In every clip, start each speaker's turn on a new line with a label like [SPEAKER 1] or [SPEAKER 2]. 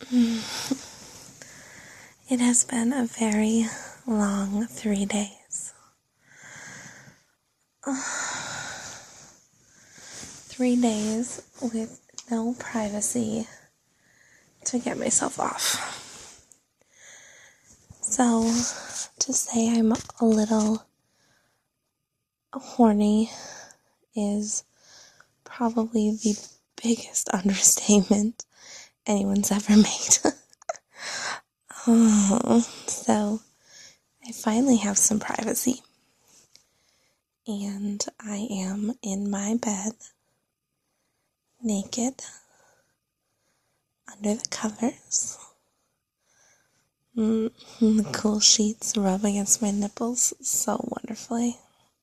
[SPEAKER 1] It has been a very long 3 days. 3 days with no privacy to get myself off. So, to say I'm a little horny is probably the biggest understatement anyone's ever made. So, I finally have some privacy. And I am in my bed, naked, under the covers. The cool sheets rub against my nipples so wonderfully.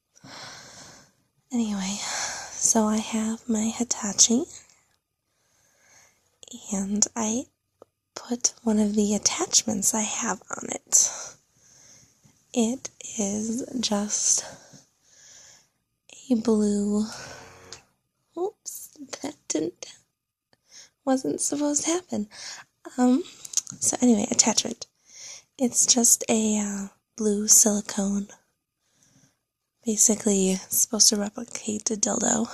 [SPEAKER 1] Anyway, so I have my Hitachi, and I put one of the attachments I have on it. It is just a blue, that wasn't supposed to happen. So anyway, attachment. It's just a blue silicone, basically supposed to replicate a dildo.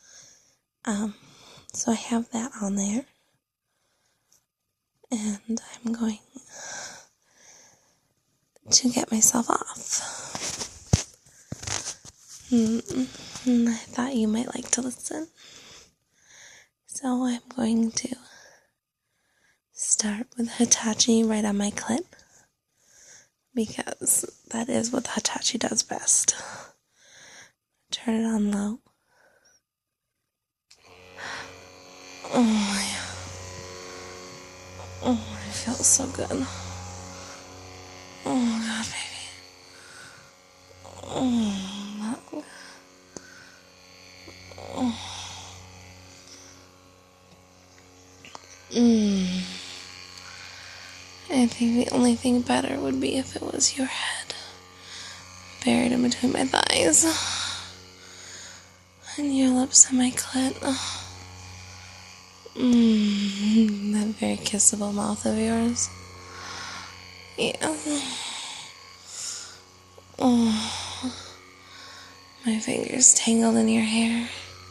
[SPEAKER 1] So I have that on there, and I'm going to get myself off. I thought you might like to listen. So I'm going to start with Hitachi right on my clit, because that is what the Hitachi does best. Turn it on low. Oh, it feels so good. Oh, God, baby. I think the only thing better would be if it was your head buried in between my thighs and your lips on my clit. That very kissable mouth of yours. Yeah. My fingers tangled in your hair.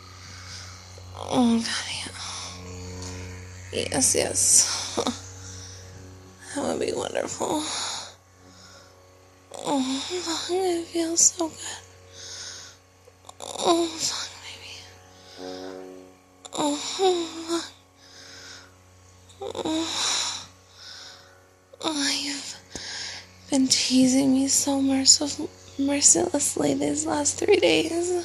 [SPEAKER 1] Oh, God, yeah. Yes. That would be wonderful. It feels so good. Fuck, baby. You've been teasing me so mercilessly these last 3 days.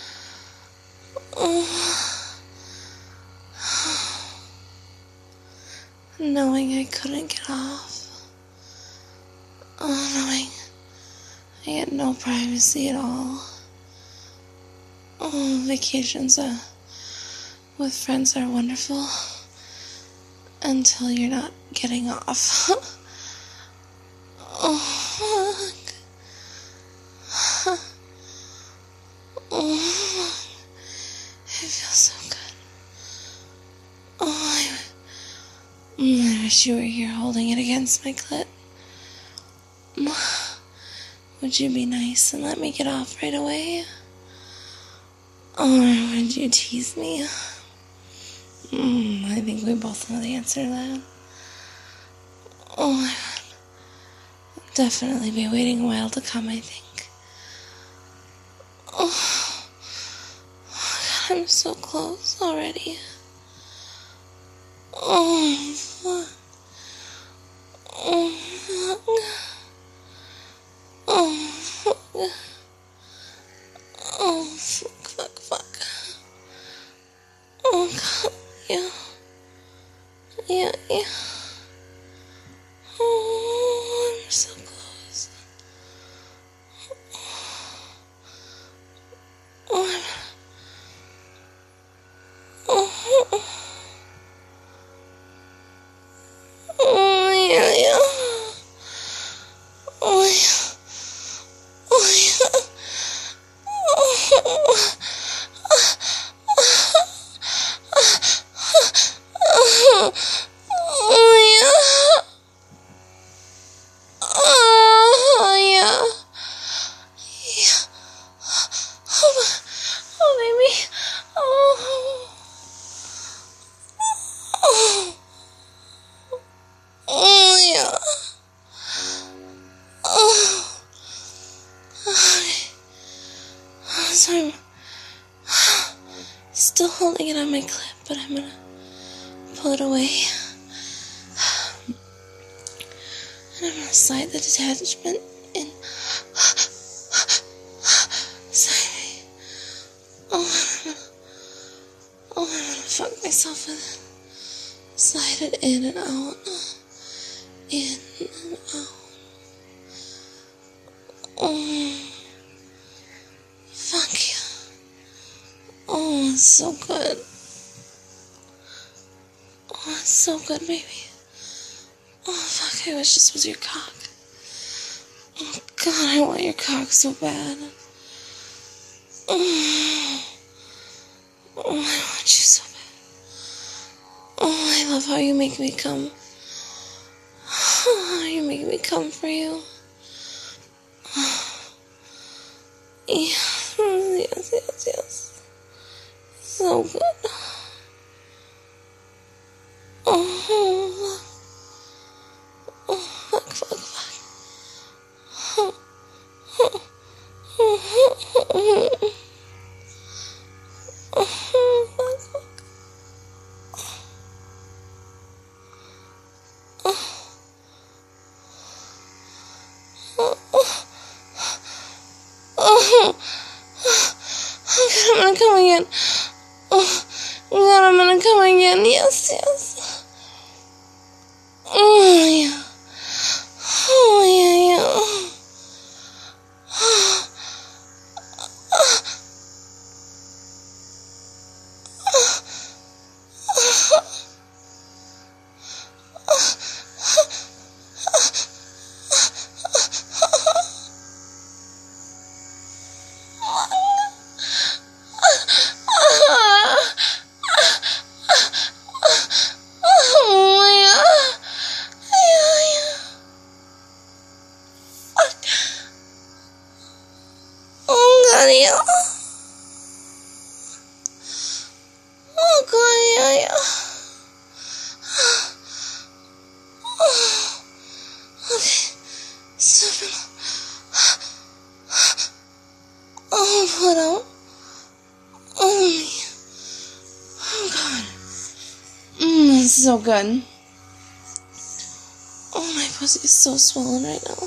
[SPEAKER 1] Knowing I couldn't get off. Knowing I had no privacy at all. Vacations with friends are wonderful until you're not getting off. It feels so good. I wish you were here holding it against my clit. Would you be nice and let me get off right away? Or would you tease me? I think we both know the answer to that. I'll definitely be waiting a while to come, I think. God, I'm so close already. Fuck. Fuck. Oh, God, yeah. I'm so close. holding it on my clip, but I'm gonna pull it away. And I'm gonna slide the detachment in. Sorry. I'm gonna fuck myself with it. Slide it in and out. In and out. Fuck you. Oh, it's so good. Oh, it's so good, baby. Oh, fuck, I wish this was your cock. Oh, God, I want your cock so bad. Oh, I want you so bad. Oh, I love how you make me come. Oh, you make me come for you. Yes, yes, yes, yes. So good. Oh, fuck, fuck, fuck. I'm gonna come again. Oh, God, I'm gonna come again. Yes, yes. Oh, yeah. Oh, yeah, yeah. Pull out. Oh, me. Oh, God. It's so good. Oh, my pussy is so swollen right now.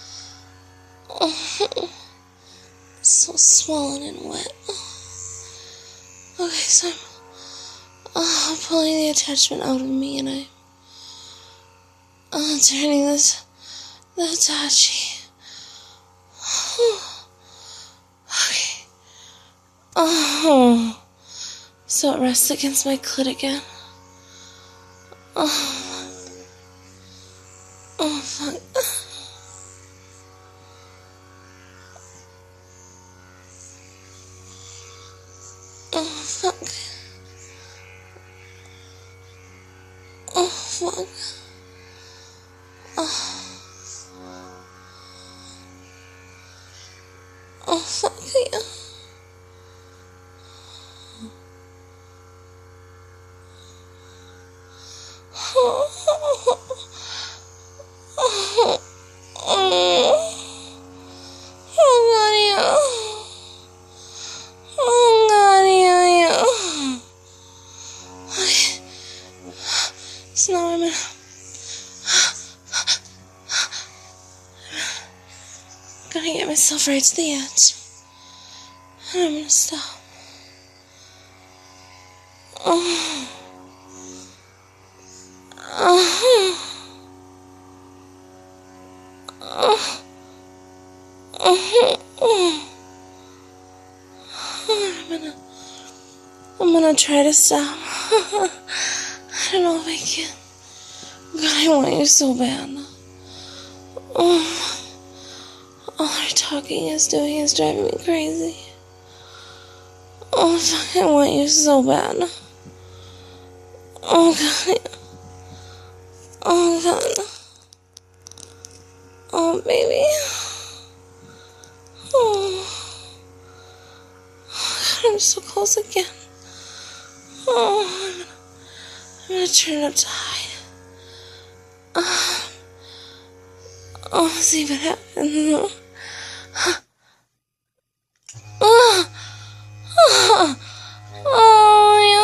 [SPEAKER 1] Oh, so swollen and wet. Okay, so I'm pulling the attachment out of me, and I'm turning the Hitachi. Okay. Oh, so it rests against my clit again. Oh, fuck. Oh, fuck. Oh, fuck. Oh, fuck, yeah. So now I'm gonna get myself right to the edge. And I'm gonna stop. I'm gonna try to stop. I don't know if I can. God, I want you so bad. All our talking is doing is driving me crazy. Oh, fuck, I want you so bad. Oh, God. Oh, God. Oh, baby. Oh, God, I'm so close again. Oh, I'm gonna turn it up to high. Oh, see what happens. Oh, yeah.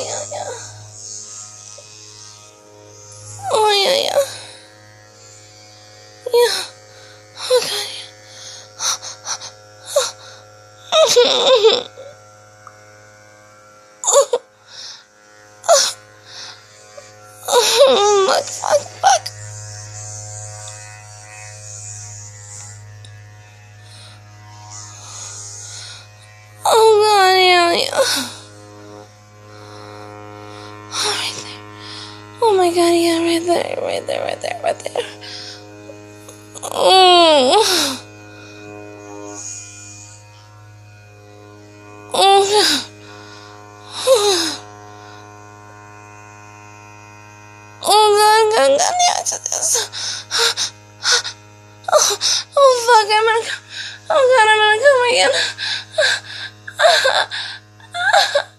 [SPEAKER 1] yeah. Oh, yeah, yeah. Yeah. Oh, God, yeah. Fuck. Oh, God, yeah, yeah. Oh, right there. Oh, my God, yeah, right there. Oh, oh, oh, God, yeah, it's this. Oh, fuck, oh, God, I'm gonna come again.